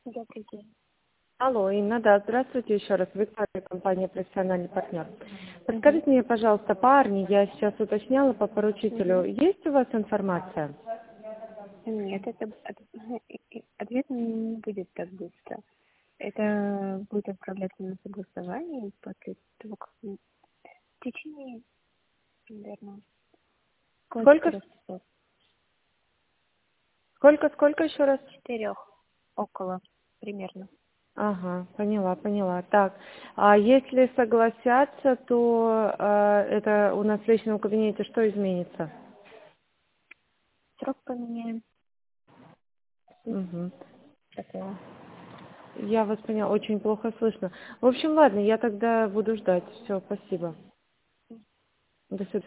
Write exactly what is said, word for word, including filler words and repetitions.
Добрый день. Алло, Инна, да, здравствуйте еще раз. Виктория, компания «Профессиональный партнер». Мгм. Подскажите мне, пожалуйста, по Арне, я сейчас уточняла по поручителю, Мгм. есть у вас информация? Нет, это от- и- и- ответ не будет так быстро. Это будет отправляться на согласование и после того, как мы- в течение, наверное, около Сколько, четырех часов. сколько, сколько еще раз? Четырех. Около, примерно. Ага, поняла, поняла. Так, а если согласятся, то э, это у нас в личном кабинете что изменится? Срок поменяем. Мгм. Такого. Я вас поняла, очень плохо слышно. В общем, ладно, я тогда буду ждать. Все, спасибо. До свидания.